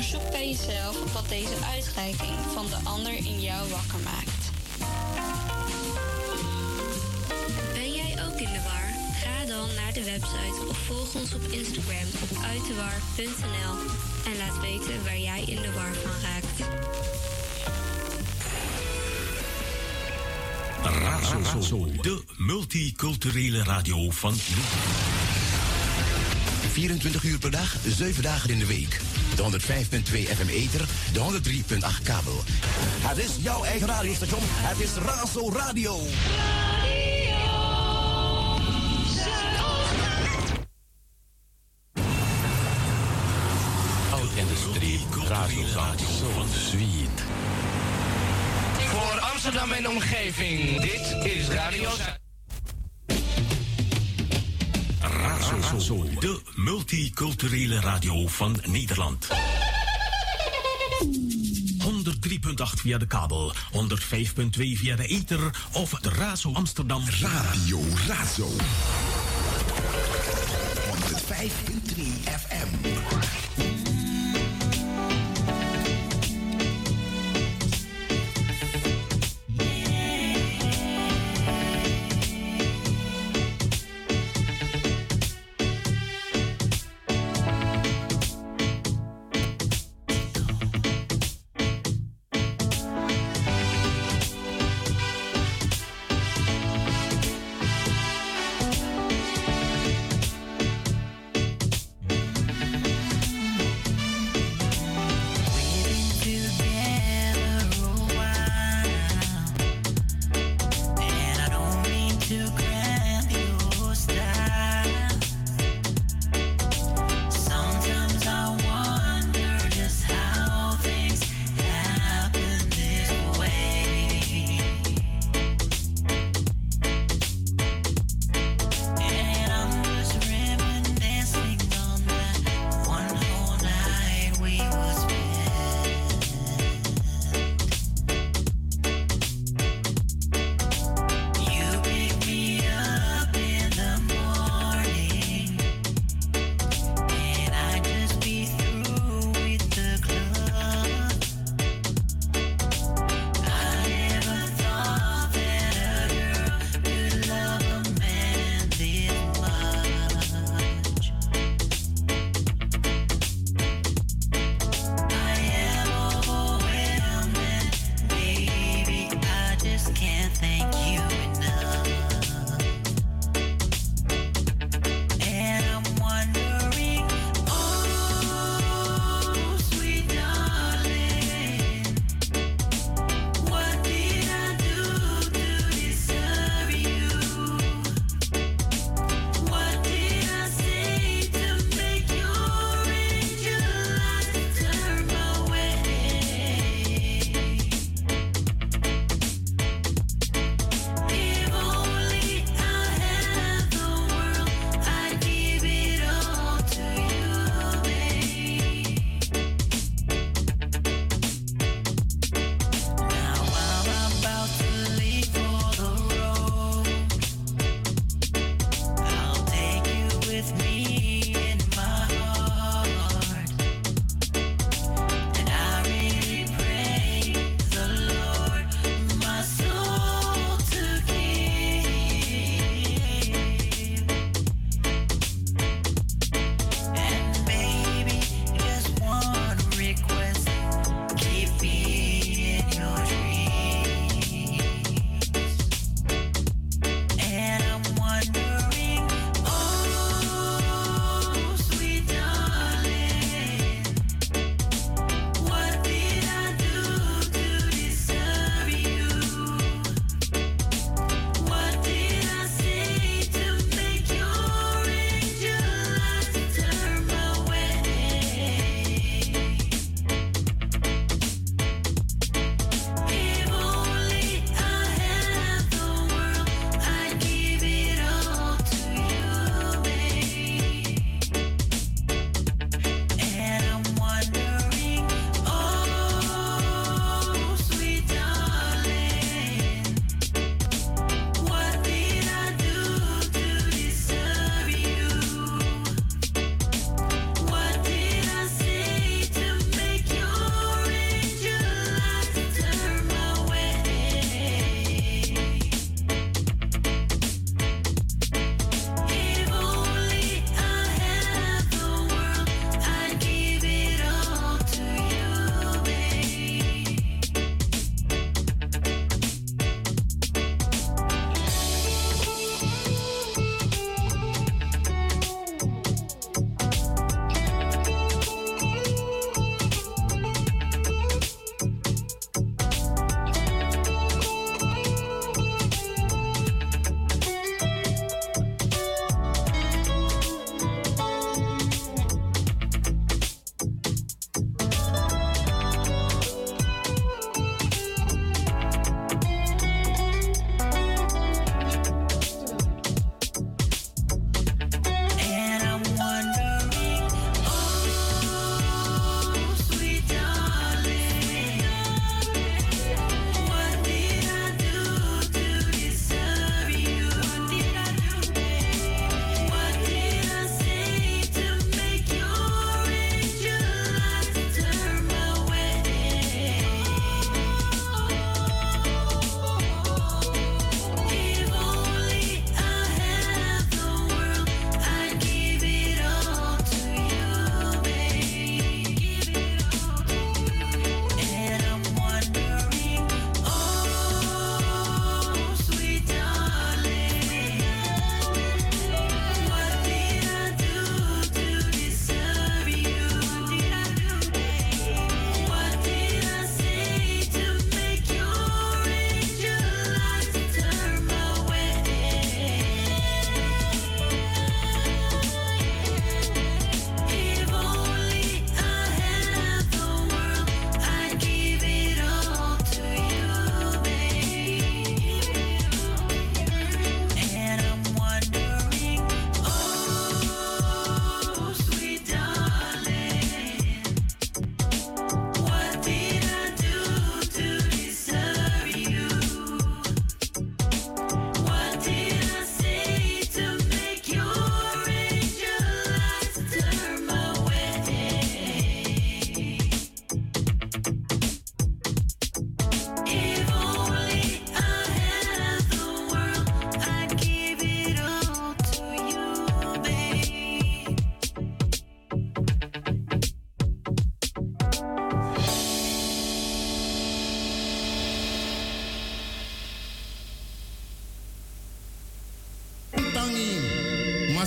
Onderzoek bij jezelf wat deze uitreiking van de ander in jou wakker maakt. Ben jij ook in de war? Ga dan naar de website of volg ons op Instagram op uitdewar.nl en laat weten waar jij in de war van raakt. Razo, de multiculturele radio van Nederland. 24 uur per dag, 7 dagen in de week. De 105.2 FM ether, de 103.8 kabel. Het is jouw eigen radiostation. Het is Razo Radio. Oud-industrie, Razo van Sweet. Voor Amsterdam en omgeving, dit is Radio Razo, de multiculturele radio van Nederland. 103.8 via de kabel, 105.2 via de ether of de Razo Amsterdam. Radio Razo. 105.3 FM.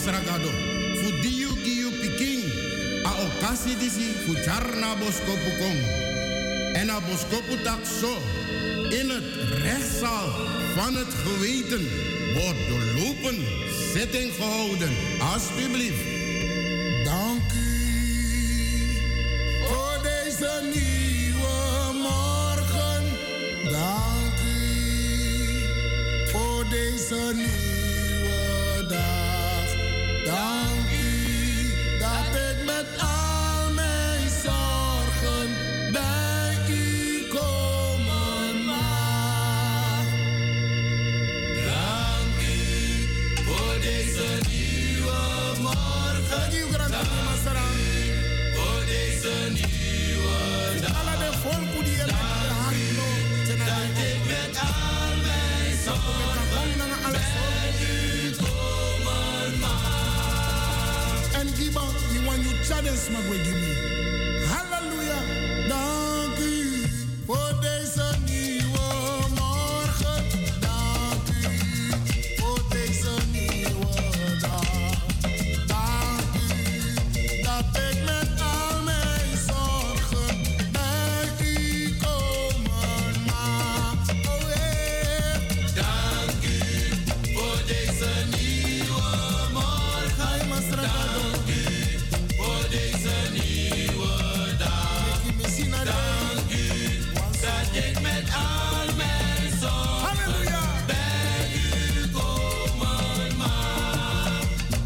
masragado. Fu diu giu piking. A okasi disi fu charna boskopu kong. En a boskopu tak zo. In het rechtszaal van het geweten wordt doorlopen zitting gehouden. Alsjeblieft. Dank u voor deze nieuwe morgen. Dank u voor deze nieuwe dag. Dank u dat ik met al mijn zorgen bij u komen mag. Dank u voor deze nieuwe morgen. Dank u voor deze nieuwe dag. Alle de volk die er dat ik met al mijn zorgen bij u komen mag. En Giba, die want you challenge mag we give me. Halleluja. Dank u voor deze nieuwe morgen. Dank u voor deze nieuwe dag. Dank u dat ik met al mijn zorgen bij u komen mag. Oh yeah. Dank u voor deze nieuwe morgen. Dank u voor deze nieuwe dag. Dank u dat ik met al mijn zorgen bij u komen mag.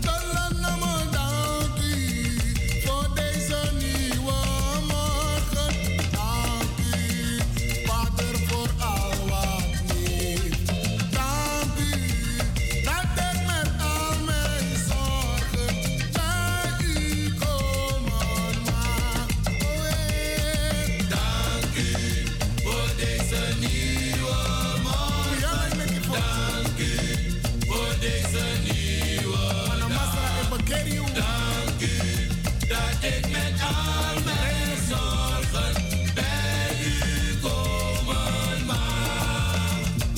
Dank u voor deze nieuwe morgen. Dank u, Vader, voor al wat leeft. Dank u dat ik met al mijn zorgen bij u komen mag. Oh yeah. Dank u voor deze nieuwe morgen. Dank u voor deze nieuwe dag. Dank u dat ik met al mijn zorgen bij u komen mag.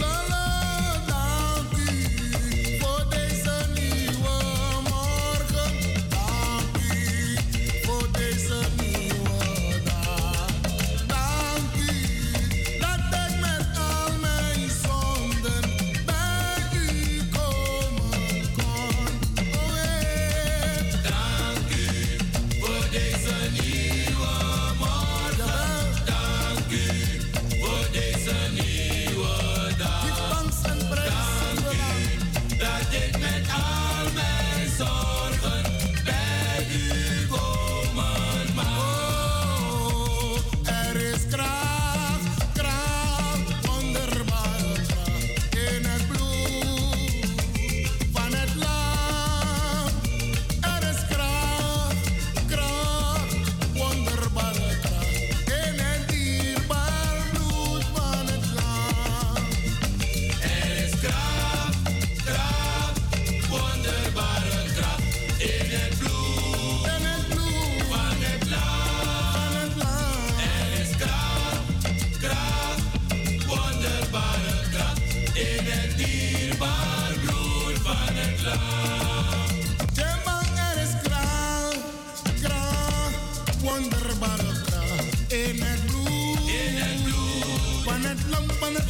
Dank u voor deze nieuwe morgen. Dank u voor deze nieuwe dag. Dank u dat ik met al mijn zonden bij u komen kon. Oh yeah. Dank u voor deze nieuwe morgen. Dank u voor deze nieuwe dag. Dank u dat ik met al mijn zorgen bij u komen mag. Oh, er is kracht, kracht, wonderbare kracht in het bloed van het lam. Er is kracht, kracht, wonderbare kracht in het dierbaar bloed van het lam. Er is kracht, kracht, wonderbare kracht in het bloed van het lam. Er is kracht, kracht, wonderbare kracht in het dierbaar bloed van het lam. Er is kracht, kracht, wonderbare kracht in het bloed van het lam.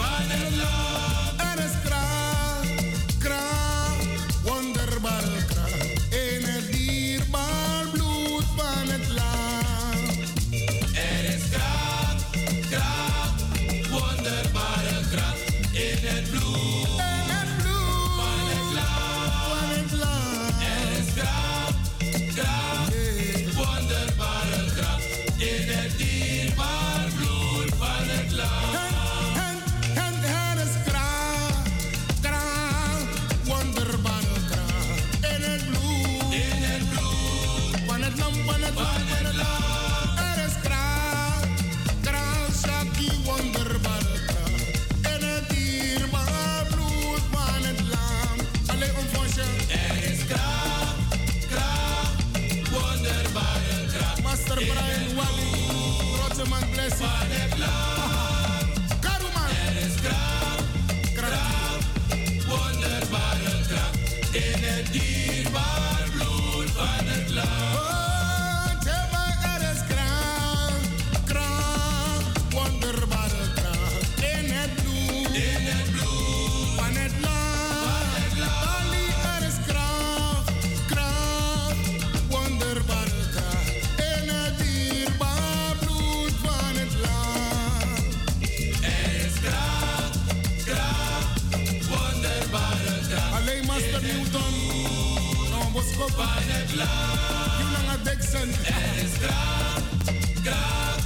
Er is kracht, kracht, wonderbare kracht in het dierbaar bloed van het lam. Er is kracht, kracht, wonderbare kracht in het bloed van het lam. Er is kracht, kracht, wonderbare kracht in het dierbaar bloed van het lam. En er is kracht, kracht, wonderbare kracht in het bloed van het lam. Er is kracht, kracht, Shaki, wonderbare kracht in het dierbaar bloed van het lam. Allee, omfonsje. Er is kracht, kracht, wonderbare kracht. Master Brian Wally, Rotterman Blessing van het lam. Karuman. Er is kracht, kracht, wonderbare kracht in het dierbaar van het land. Er is kracht,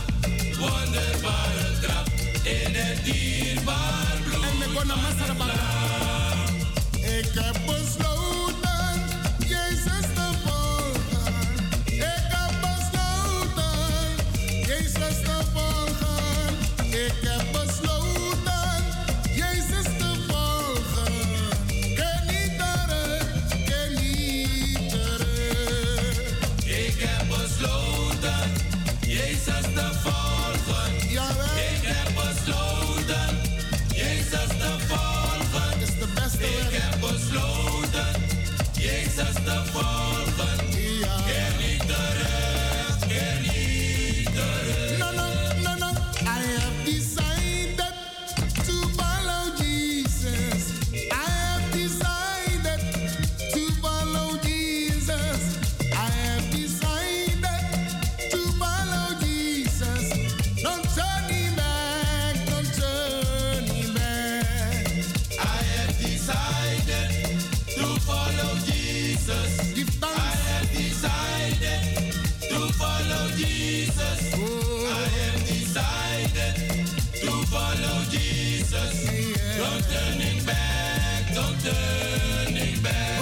wonderbare kracht in het dierbaar bloed van het land. Ik heb besloten Jezus te volgen. Ik heb besloten Jezus te volgen. Ik heb besloten Jezus te volgen. Ken niet terug, ken niet terug. Ik heb besloten Jezus te volgen. Jawel. Ik heb besloten Jezus te volgen. Is de beste weg. Ik heb besloten Jezus te volgen. Ja. Keer niet terug, keer niet terug. No, no, no, no. I have decided to follow Jesus. I have decided to follow Jesus. I have decided to follow Jesus. Don't turn me back, don't turn me back. I have decided to follow Jesus. Give thanks. I have decided to follow Jesus. I have decided to follow Jesus. Don't turning back, don't turning back.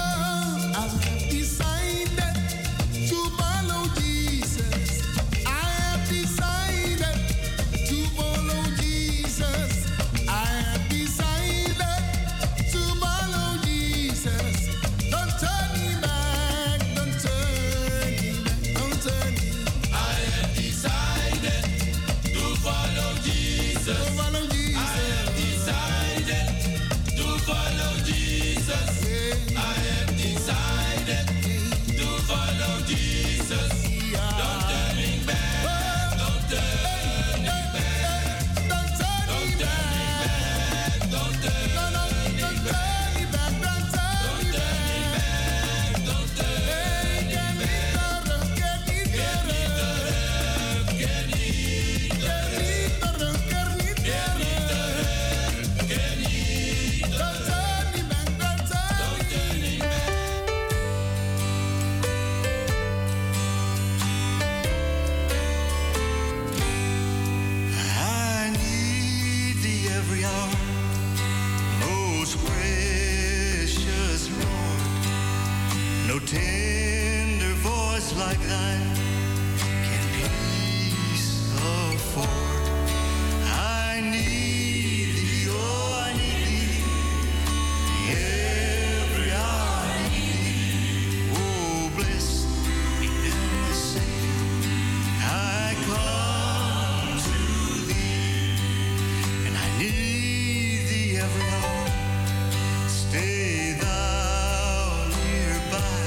I have decided to follow Jesus. I have decided to follow Jesus. I have decided to follow Jesus. Don't turn me back, don't turn me back, don't turn me. I have decided to follow Jesus. To follow Jesus. I have decided to follow Jesus. I have decided to follow Jesus. Don't turning back, don't turning back, don't turning back, don't turning back, don't turning back, don't turning back, don't turning back. Keer niet terug, keer niet terug, keer niet terug, keer niet terug, keer niet terug, keer niet terug. Don't turning back, don't turning back. I need thee every hour, most precious Lord. No tender voice like thine can peace afford. I need thee, oh, I need thee. Every hour I need thee. Oh, bless me now, my Savior. I come to thee, and I need thee every hour. Stay thou nearby.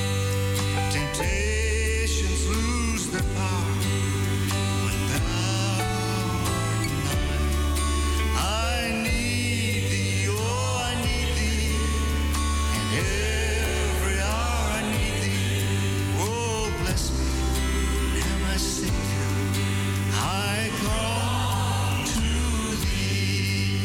Temptations lose their power when thou art nigh. I need thee, oh, I need thee, and every hour I need thee. Oh, bless me now, my Savior. I come to thee.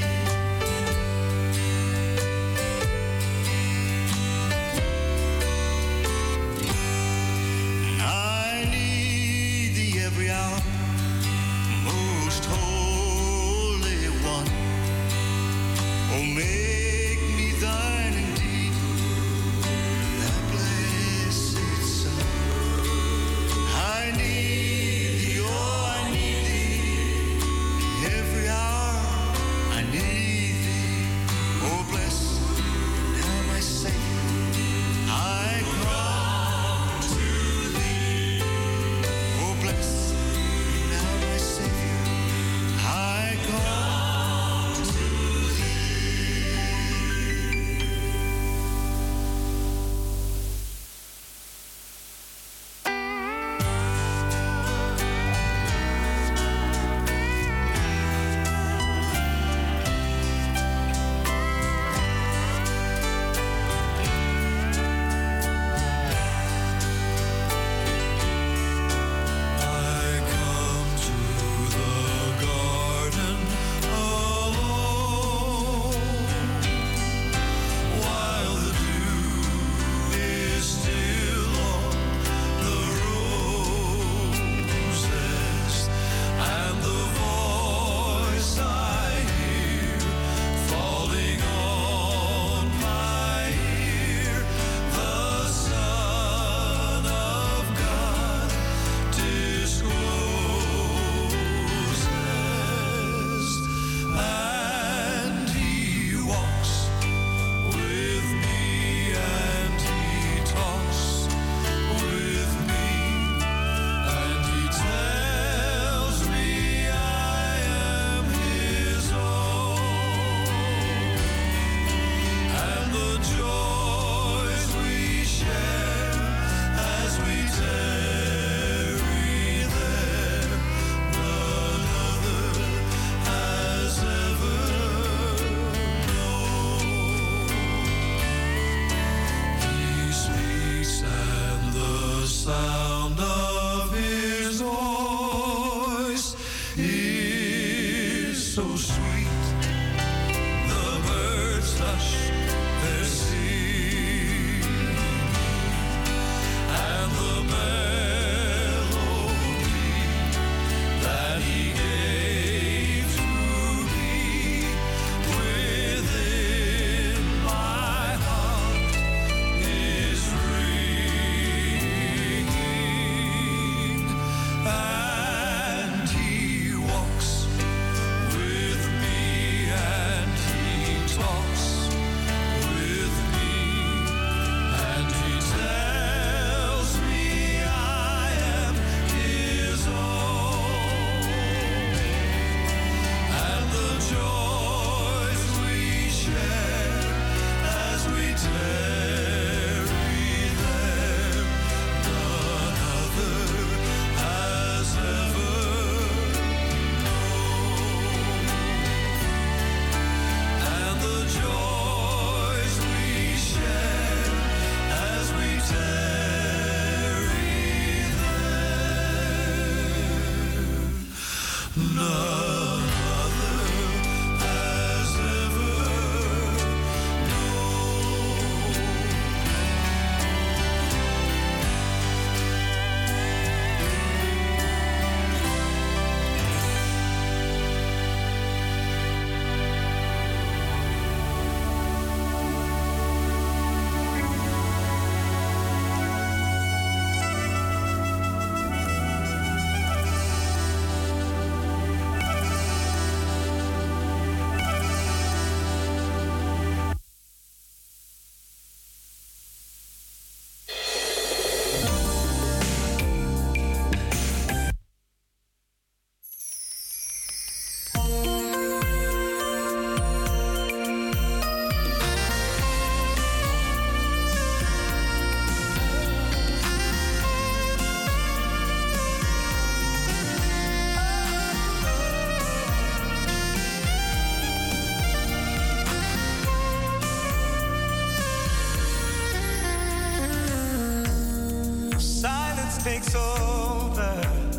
I need thee every hour, most holy one. Oh, make me thine indeed, thy blessed Son. I need thee, oh, I need thee. Every hour I need thee. Oh, bless now, my Savior. I come to thee. Oh, bless now, my Savior. I come to thee. so sweet. The birds hush their singing, and the melody that he gave to me within my heart is ringing, and he walks with me and he talks with me, and he tells me I am his own, and the joys we share as we tarry there, none other has ever known, and the joys we share as we tarry there, none other has ever silence takes over,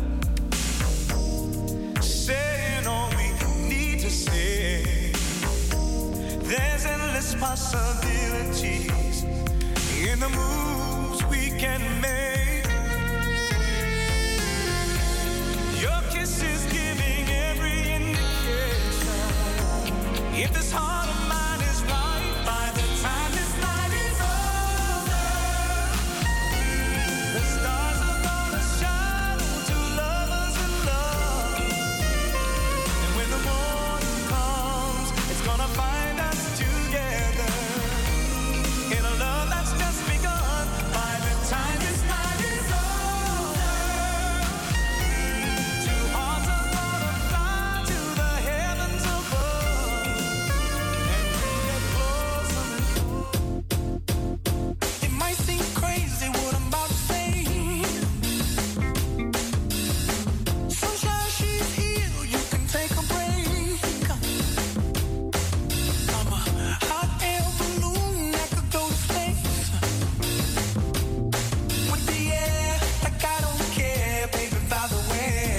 saying all we need to say. There's endless possibilities in the moves we can make. Your kiss is giving every indication. If this heart of mine is right, by the time this night is over, the stars are gonna shine to lovers in love. And when the morning comes, it's gonna find us together in a love that's just begun. By the time this night is over, two hearts are gonna fly to the heavens above, and we get closer and closer. It might seem crazy what I'm about to say. Sunshine, she's here, you can take a break. I'm a hot air balloon that could go to space with the air, like I don't care, baby, by the way.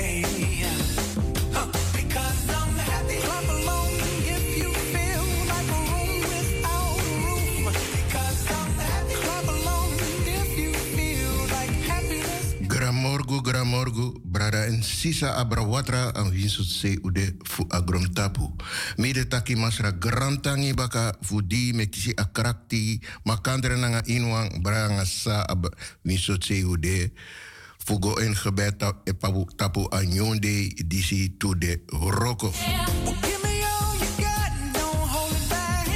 Because I'm happy. Clap along if you feel like a room without a roof. Because I'm happy. Clap along if you feel like happiness. Gramorgu, brada en sisa abrawatra an winsut se ude fu agrom tapu. Mide taki masra grantangi baka fu di me kisi akrakti makandre nanga inwang branga sa ab winsut se ude fu go en gebed tapu an yonde disi to de roko. Give me all you got and don't hold it back.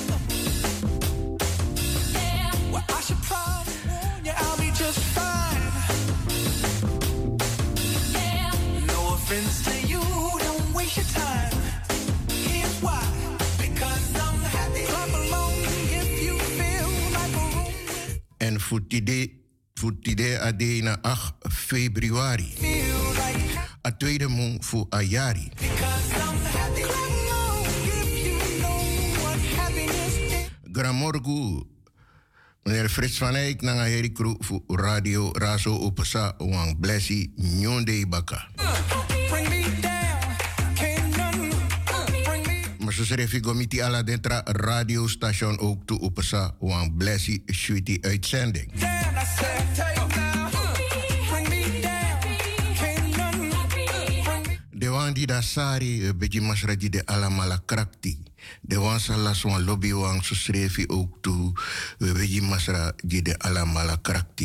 Well, I should probably warn you, I'll be just fine. No offense to you, don't waste your time. Here's why. Because I'm happy. Clap along if you feel like a room. En futide ade na 8 februari. Feel like A tweede mong fu ayari. because I'm happy. Clap along if you know what happiness is. Gramorgu. Meneer Frits van Eyck nanga heri kru fu radio raso opesa wang blessi nyonde baka. Bring me down, can't none maar zo schreef ik gomiti ala dentra radiostation ook toe op een blessie shooty uitzending. De wan die da sari beji masra di de alamala krakti. De wan salas wan lobby wan zo schreef ik ook toe beji masra di de alamala krakti.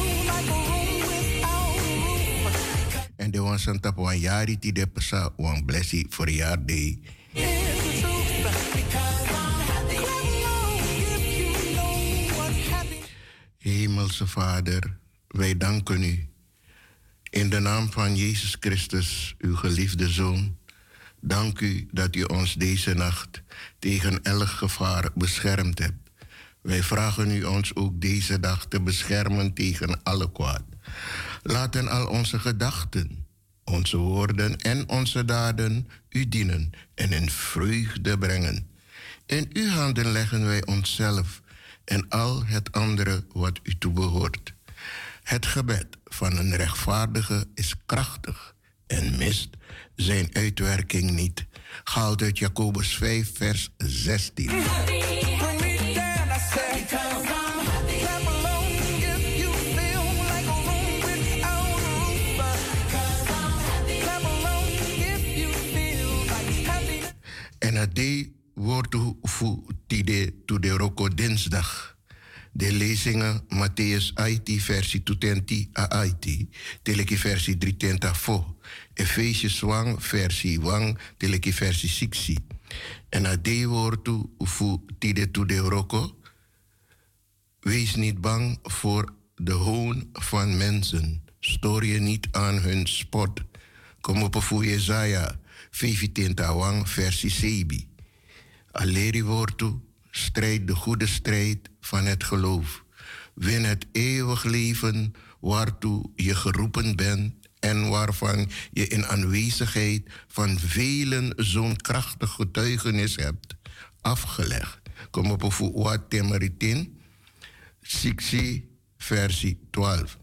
En de wan santap wan jari ti de pesa wan blessie voor jaar day. Hemelse Vader, wij danken u. In de naam van Jezus Christus, uw geliefde Zoon, dank u dat u ons deze nacht tegen elk gevaar beschermd hebt. Wij vragen u ons ook deze dag te beschermen tegen alle kwaad. Laten al onze gedachten, onze woorden en onze daden u dienen en in vreugde brengen. In uw handen leggen wij onszelf en al het andere wat u toebehoort. Het gebed van een rechtvaardige is krachtig en mist zijn uitwerking niet. Gehaald uit Jacobus 5, vers 16. En het day wordt tide to de roko dinsdag. De lezingen Matthäus 18 versie 220 a 18, teleki versie 320 fo. Efesius 1 versie 1, teleki versie 60. En het day wordt tide to de roko. Wees niet bang voor de hoon van mensen. Stoor je niet aan hun spot. Kom op voor Jesaja 25 versie 7. Aleri wordt strijd de goede strijd van het geloof. Win het eeuwig leven waartoe je geroepen bent en waarvan je in aanwezigheid van velen zo'n krachtig getuigenis hebt afgelegd. Kom op voor wat Temeritin 60 versie 12.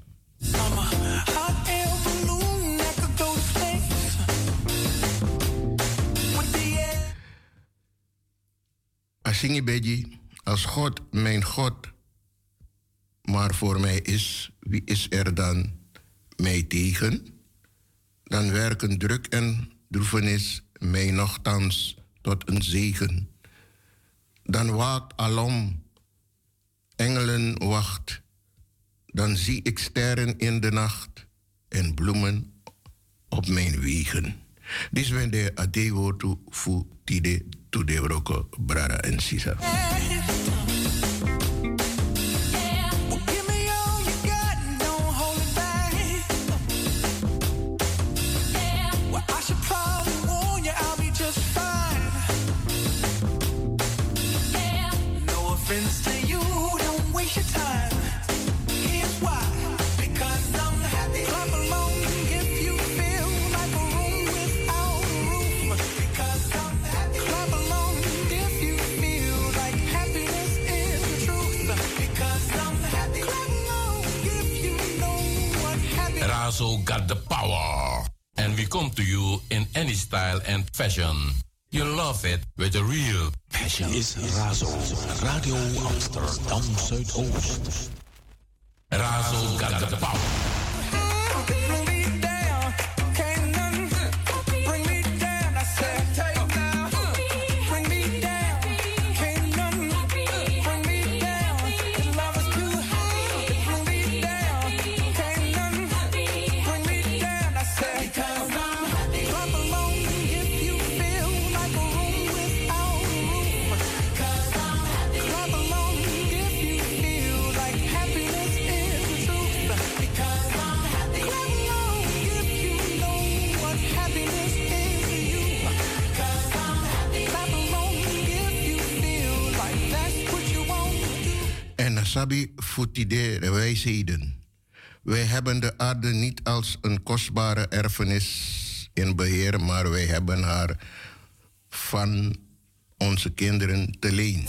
Asingi Beji, als God mijn God maar voor mij is, wie is er dan mij tegen? Dan werken druk en droefenis mij nochtans tot een zegen. Dan waakt alom, engelen wacht. Dan zie ik sterren in de nacht en bloemen op mijn wegen. Dit is de adewotu fu tide to de roko brada en sisa. Razo got the power. And we come to you in any style and fashion. You love it with a real passion. Is Razo, Radio Amsterdam Zuidoost. Razo got the power. Sabi futide de wijsheden. Wij hebben de aarde niet als een kostbare erfenis in beheer, maar wij hebben haar van onze kinderen te leen.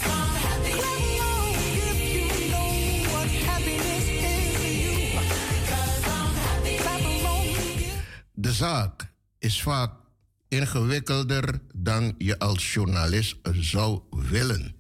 De zaak is vaak ingewikkelder dan je als journalist zou willen.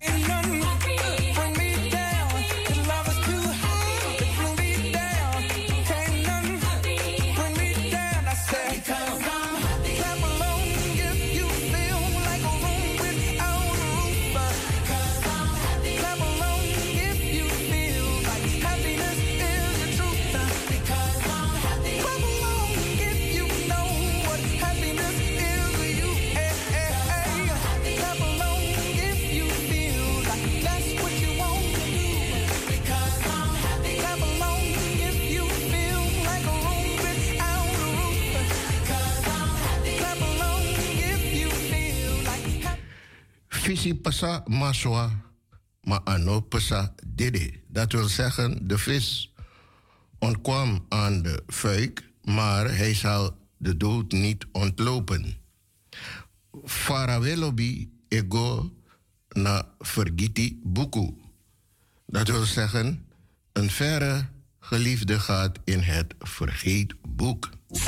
Visi pasa maswa, ma ano pasa dede. Dat wil zeggen, de vis ontkwam aan de fuik, maar hij zal de dood niet ontlopen. Farawelobi ego na vergiti buku. Dat wil zeggen, een verre geliefde gaat in het vergeetboek.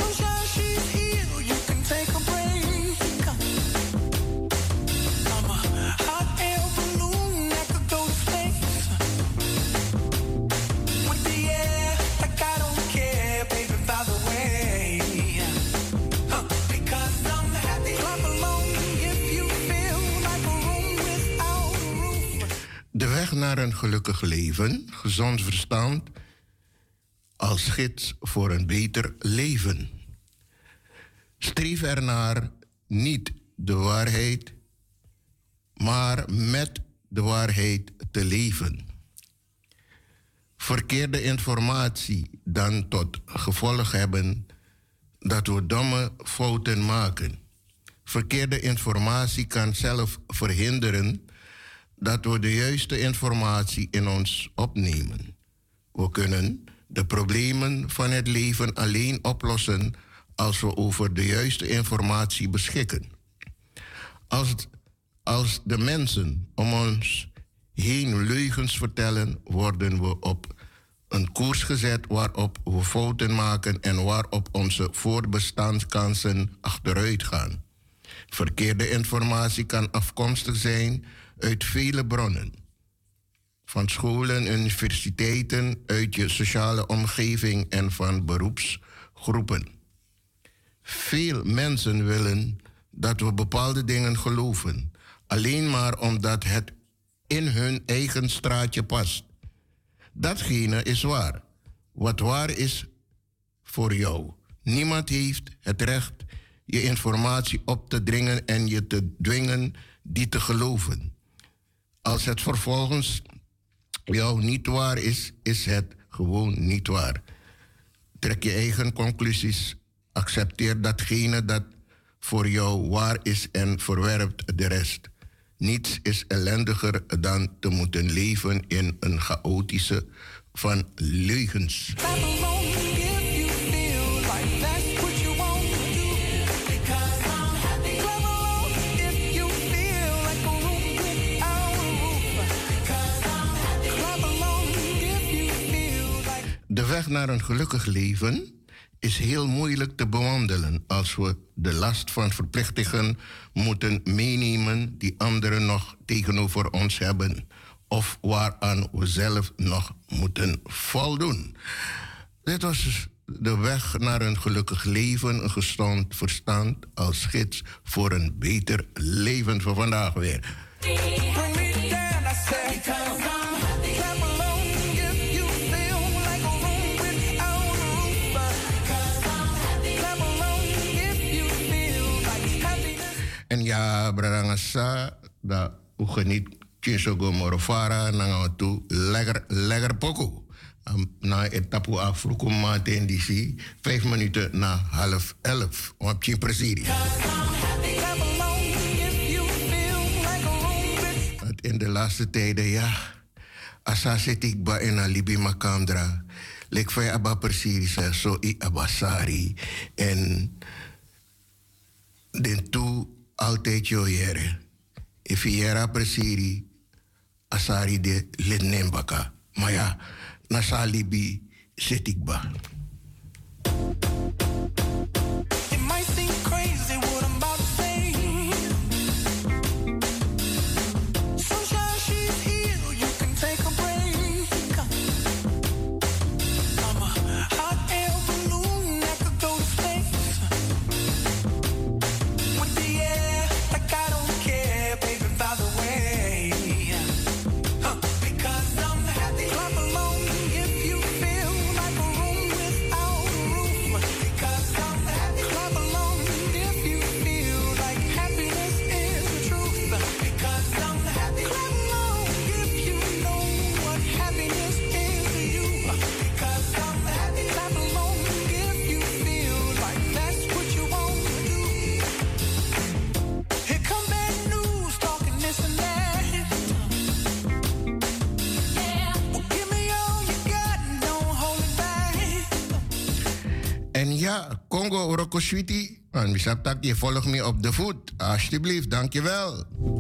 De weg naar een gelukkig leven, gezond verstand, als gids voor een beter leven. Streef ernaar niet de waarheid, maar met de waarheid te leven. Verkeerde informatie dan tot gevolg hebben dat we domme fouten maken. Verkeerde informatie kan zelf verhinderen dat we de juiste informatie in ons opnemen. We kunnen de problemen van het leven alleen oplossen als we over de juiste informatie beschikken. Als de mensen om ons heen leugens vertellen, worden we op een koers gezet waarop we fouten maken en waarop onze voortbestaanskansen achteruit gaan. Verkeerde informatie kan afkomstig zijn uit vele bronnen. Van scholen, universiteiten, uit je sociale omgeving en van beroepsgroepen. Veel mensen willen dat we bepaalde dingen geloven, alleen maar omdat het in hun eigen straatje past. Datgene is waar. Wat waar is voor jou. Niemand heeft het recht je informatie op te dringen en je te dwingen die te geloven. Als het vervolgens jou niet waar is, is het gewoon niet waar. Trek je eigen conclusies. Accepteer datgene dat voor jou waar is en verwerpt de rest. Niets is ellendiger dan te moeten leven in een chaotische van leugens. De weg naar een gelukkig leven is heel moeilijk te bewandelen als we de last van verplichtingen moeten meenemen die anderen nog tegenover ons hebben of waaraan we zelf nog moeten voldoen. Dit was dus de weg naar een gelukkig leven, een gezond verstand als gids voor een beter leven voor vandaag weer. En ja, brarangasa, dat u geniet Chinsogo Morofara, na tu lekker poko. Na etapu afroeko mate in DC, 5 minuten na 10:30 op Chin Presidio. In de laatste tijden, ja, asa zit ik ba in alibi makandra. Lek fay aba Presidio, so I abasari. En den toe altijd jo jere. If jera presiri asari de lenembaka. Maar ja, na salibi zit ik ba. It might seem crazy what I'm about to say. Congo, Rocco Sweetie. En Misaptak, je volgt me op de voet. Alsjeblieft, dankjewel.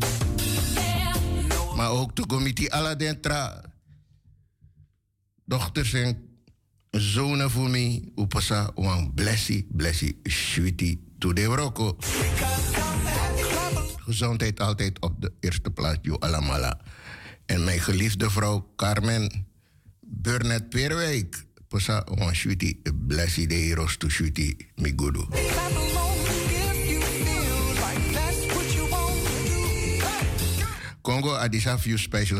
Maar ook de committee Aladentra. Dochters en zonen voor mij. Upasa, wan blessie, Sweetie. To de Rocco. Gezondheid altijd op de eerste plaats, Jo Alamala. En mijn geliefde vrouw Carmen Burnett Peerwijk. Posa wan Sweetie, blessie de heroes to Sweetie, Migudu. Congo Adisa Few Special.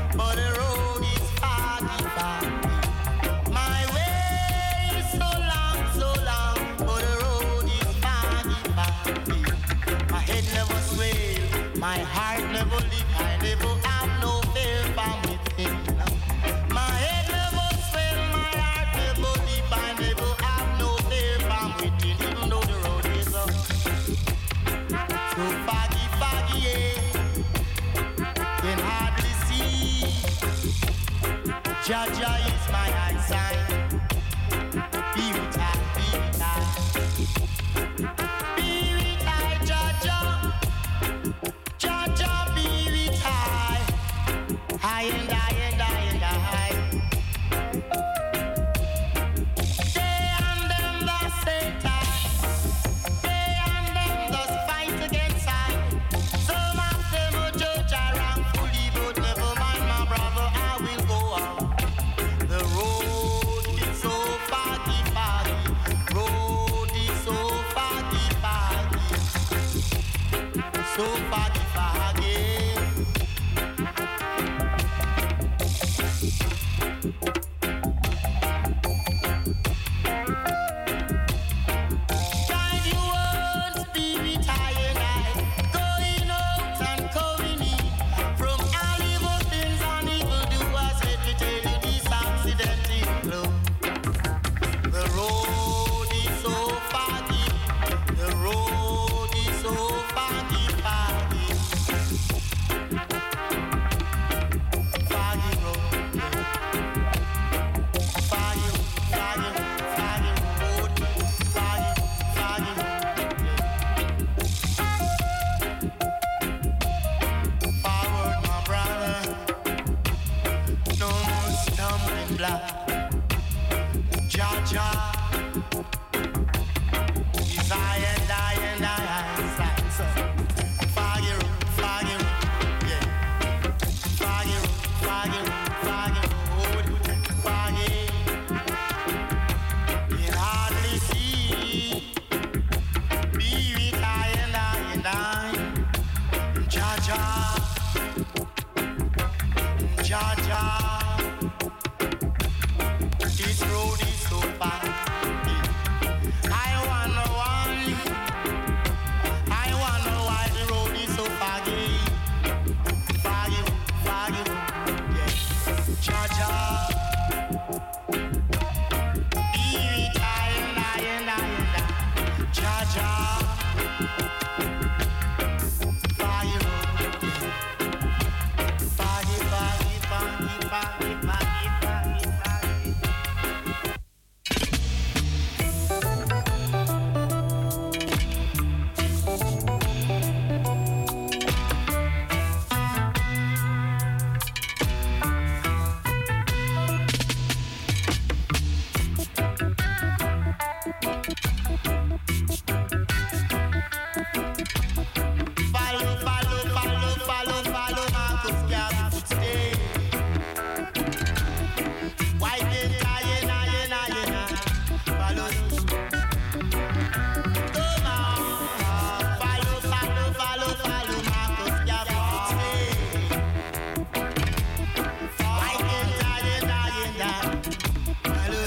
So long. Jaja is my eyesight. Be with I, be with I. Be with I, Jaja. Jaja, be with I. I and I and I and I. They and them the Satan. They and them thus fight against I. Some of them will judge I wrongfully, but never mind, my brother, I will go on. The road is so foggy, foggy. Road is so foggy, foggy. So foggy, foggy. Drive your own spirit high and high, going out and coming in. From all evil things and evil doers, let me tell you this accidental club. The road is so foggy, the road is so foggy, foggy. Foggy road, foggy, foggy, foggy road, foggy, foggy road. Forward, my brother, no more stumbling block. Jaja is I and I and I. Foggy road, foggy road, yeah. Foggy road, foggy road, foggy road, foggy. You hardly see. Be with I and I and I. Jaja, Jaja. This road is so foggy. I wonder why the road is so foggy. Foggy, foggy, yeah. Jaja. Be with I and I and I and I. Jaja. Foggy road, yeah. Foggy, foggy, foggy, foggy, foggy, foggy, foggy. Follow, follow, follow, follow, follow Marcus Garvey footsteps. Why can't I and I and I and I follow you? Come on. Follow, follow, follow, follow Marcus Garvey footsteps. Why can't I and I and I follow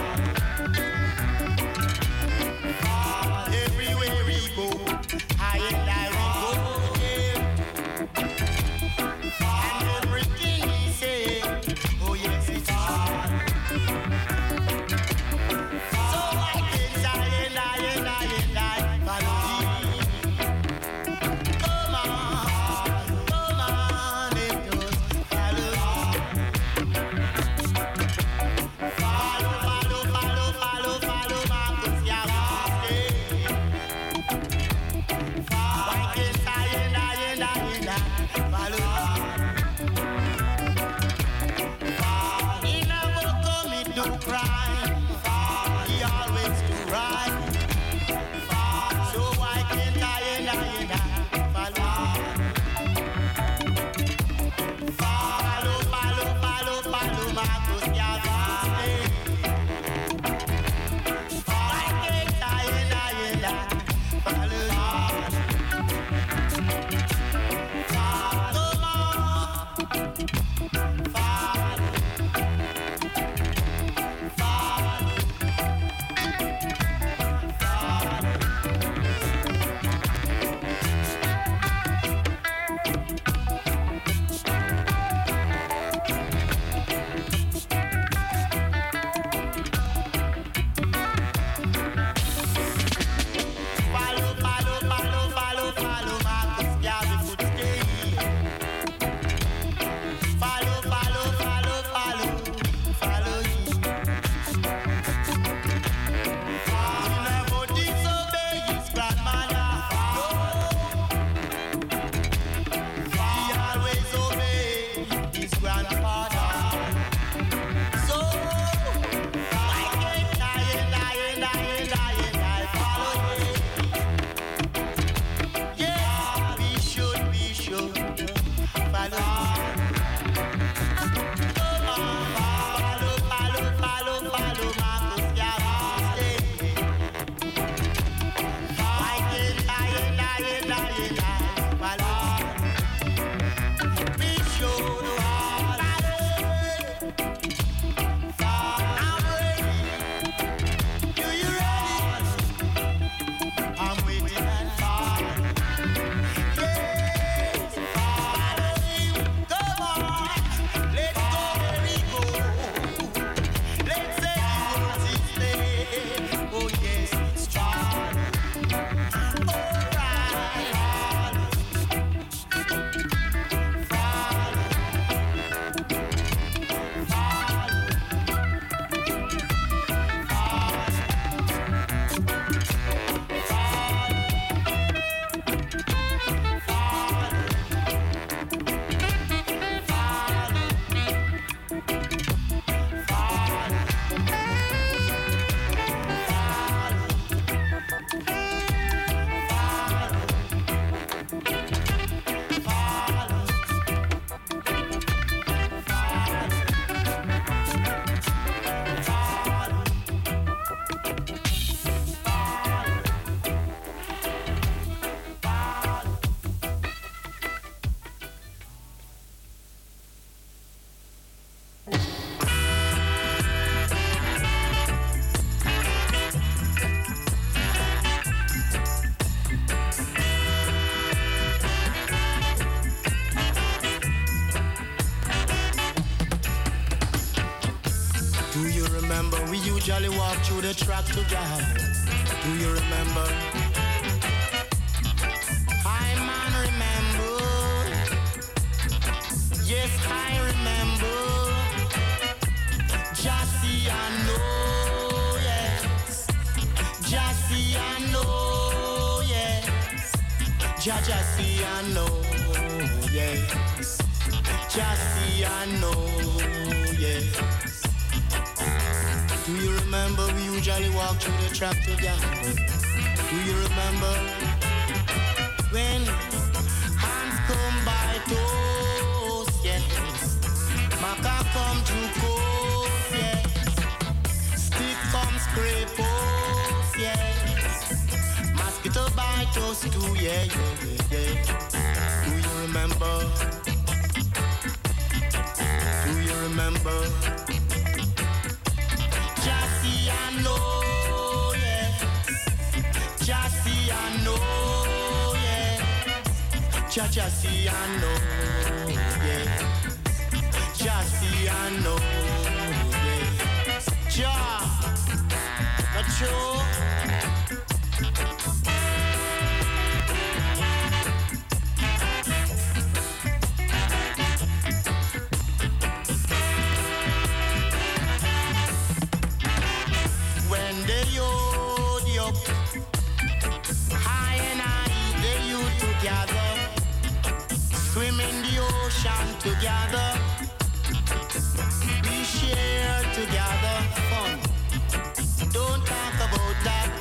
you? Everywhere we go, I and I will go. And everything he said, oh yes, it's hard. So I can I and I and I and I follow him. Come on, let us follow him. Follow, follow, follow, follow, follow Marcus Garvey. Why can't I and I and I and I follow him? He never commit no crime. He always do right. So why can't I and I and I follow him? Follow, follow, follow, follow Marcus Garvey. Why can't I and I and I follow him? Follow, follow, the track together. Do you remember? I man remember. Yes, I remember. Jassy, I know, yes. Jassy, I know, yes. Jassy, I know, yes. Jassy, I know, yes. Do you remember we usually walk through the track together? Do you remember when hands come by toes, yes. Maca come to coast, yes. Stick come scrape us, yes. Mosquito bite us too, yeah, yeah, yeah, yeah. Do you remember? Do you remember? Jassy, I know, yes. Jassy, I know, yes. Jassy, I know, yes. Jassy, I know, yes. Ja, not you. Together, we share together fun. Don't talk about that.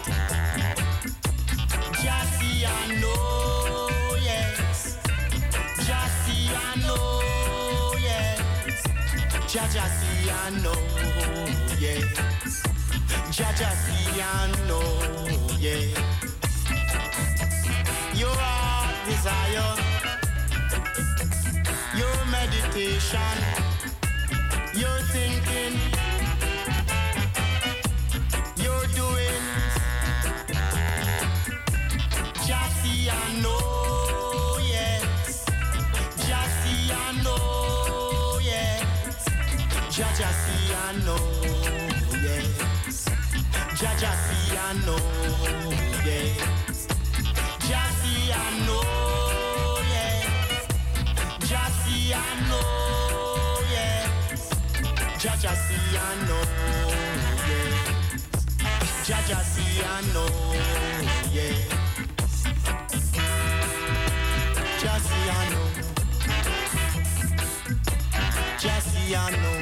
Jassy, I know, yes. Jassy, I know, yes. Jassy, I know, yes. Jassy, I know, yes. Your heart desire, your meditation, your thinking, your doings. Jassy, I know, yes. Jassy, I know, yes. Jassy, I know, yes. Jassy, I know, yes. Jassy, I know. I know, yes. Jaja see, I know, yes. Jaja see, I know, yes. Jassy, I know. Jassy, I know.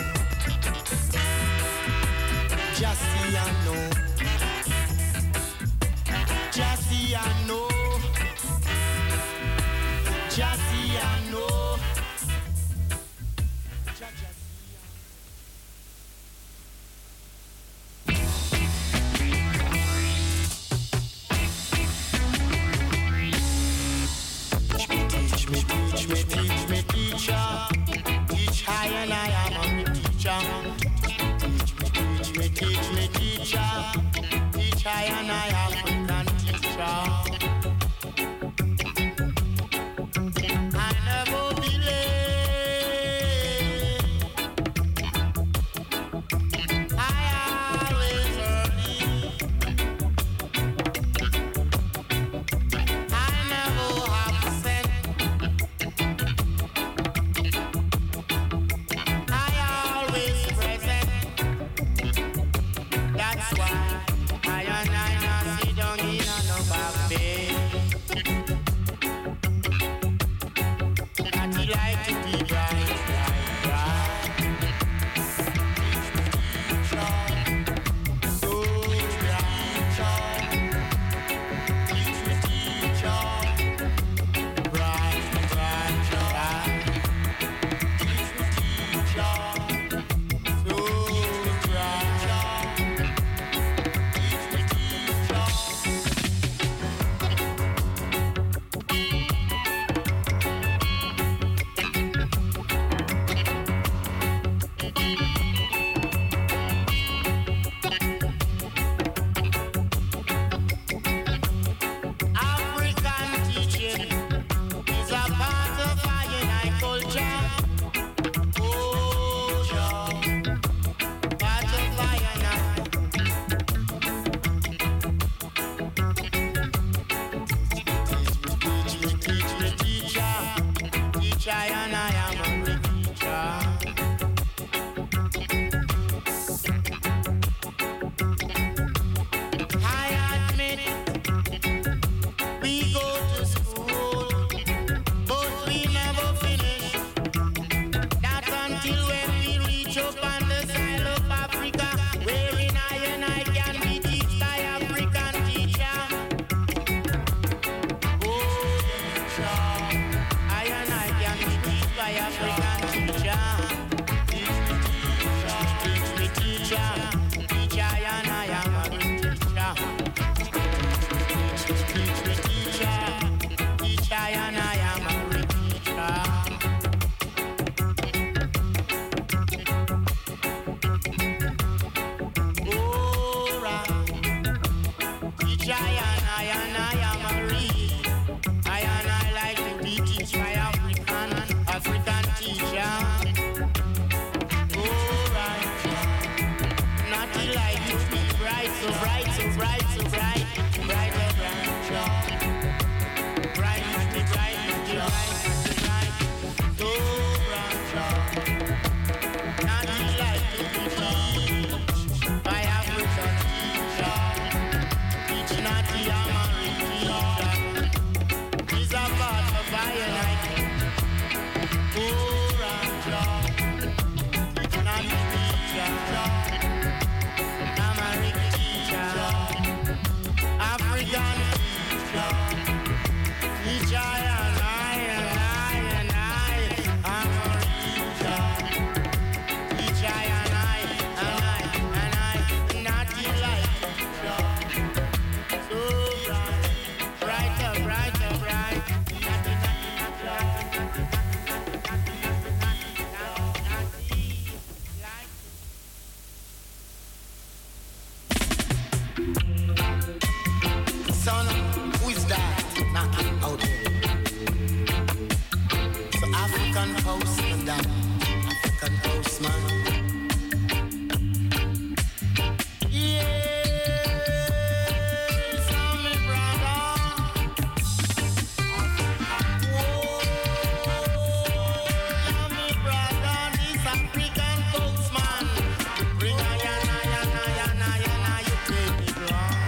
Jassy, I know. Jassy, I know. Jassy, I know. That's why I and I sit so bright, so bright, so bright, brighter, brighter. Bright, mighty, bright, mighty, bright, mighty, bright, so brighter. Nothing like to be teach by African teacher. Teach not the Amari teacher. He's a part of violence. So brighter. Teach not the teacher. Amari teacher. African teacher. Teacher and I, Amari teacher. Teacher and I, nothing like teacher. So bright, brighter, brighter, bright. Nothing like son, who is that knocking out here? So African postman, that African postman. Yes, I'm my brother. Whoa, I'm my brother, this African postman. Bring a yana, you take me wrong.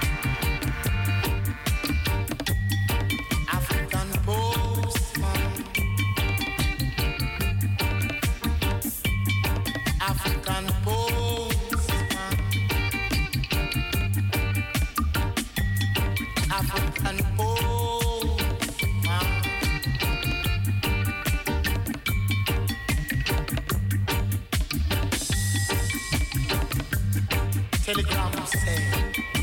African postman. African postman. African postman. Telegram say